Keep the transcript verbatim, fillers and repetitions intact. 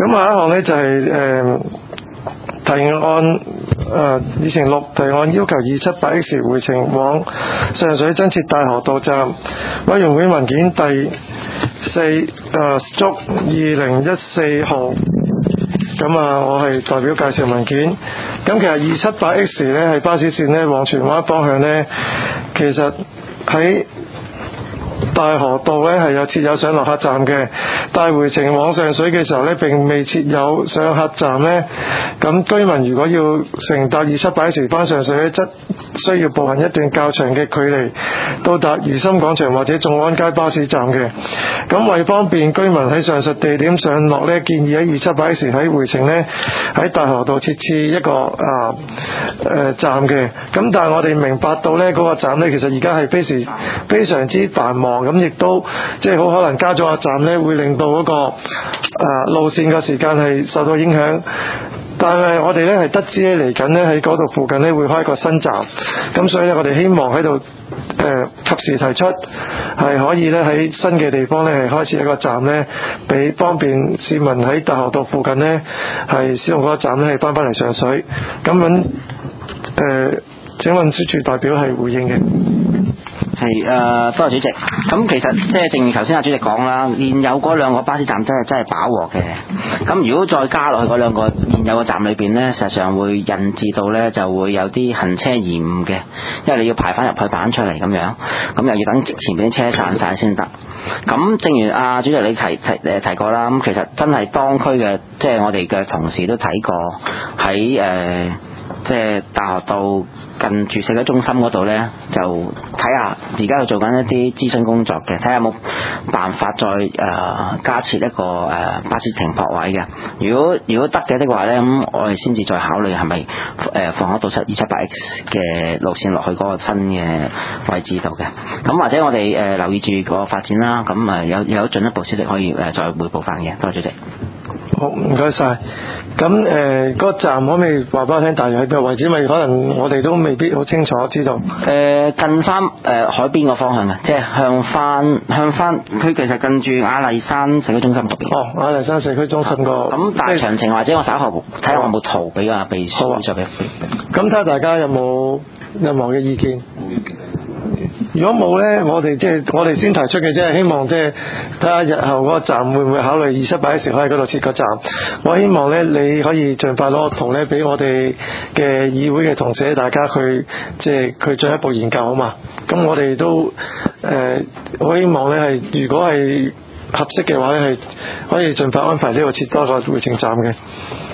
咁下一項呢，就係、是、誒、呃、提案誒議程六提案要求二七八 X 回程往上水增設大河道站，委員會文件第四誒足二零一四號。咁啊，我係代表介紹文件。咁其實二七八 X 呢係巴士線呢往荃灣方向呢，其實喺大河道呢係有設有上落客站嘅，但係回程往上水嘅時候呢並未設有上客站呢。咁居民如果要乘搭二七八 X 返上水呢，則需要步行一段較長嘅距離到達如心廣場或者眾安街巴士站嘅。咁為方便居民喺上述地點上落呢，建議喺二七八 X 喺回程呢喺大河道設置一個啊誒、呃、站嘅。咁但係我哋明白到呢嗰、那個站呢，其實而家係非常非常之繁忙，咁亦都即係好可能加咗個站呢，會令到嗰、那個啊、呃、路線嘅時間係受到影響。但係我哋呢係得知呢嚟緊呢喺嗰度附近呢會開一個新站，咁所以呢，我哋希望喺度誒及時提出係可以呢喺新嘅地方呢係開始一個站呢，俾方便市民喺大河道附近呢係使用嗰個站呢係翻返嚟上水。咁樣誒請運輸署代表係回應嘅。 係誒、呃，多謝主席。咁其實即係正如頭先阿主席講啦，現有嗰兩個巴士站真係真係飽和嘅。咁如果再加落去嗰兩個現有嘅站裏邊呢，實際上會引致到呢就會有啲行車延誤嘅，因為你要排翻入去排出嚟咁樣，咁又要等前面啲車散晒先得。咁正如阿、啊、主席你提提誒提過啦，咁其實真係當區嘅即係我哋嘅同事都睇過喺誒。呃即係大河道近住社區中心嗰度呢，就睇下而家要做緊一啲諮詢工作嘅，睇下有冇辦法再誒、呃、加設一個誒、呃、巴士停泊位嘅。如果如果得嘅的話呢，咁我哋先至再考慮係咪誒放一到七二七八 X 嘅路線落去嗰個新嘅位置度嘅。咁或者我哋誒、呃、留意住個發展啦。咁誒有有進一步消息可以誒再彙報翻嘅。多謝主席。 好，唔該晒。咁誒，呃嗰個站可唔可以話俾我聽，大約喺邊個位置？因為可能我哋都未必好清楚知道。誒、 呃，近翻誒、呃、海邊個方向嘅，即係向翻向翻，佢其實近住亞麗山社區中心嗰邊。 哦，亞麗山社區中心個。咁、啊、 但係詳情或者我稍後睇下我有冇圖俾啊秘書。好啊。 咁睇下大家有冇任何嘅意見？如果冇呢，我哋即係我哋先提出嘅啫，希望即係睇下日後嗰個站會唔會考慮二七八 X 可以喺嗰度設個站。我希望呢，你可以盡快攞個圖呢俾我哋嘅議會嘅同事，大家去即係佢進一步研究好嘛。咁我哋都誒好、呃、希望呢係如果係合適嘅話呢，係可以盡快安排呢個設多個回程站嘅。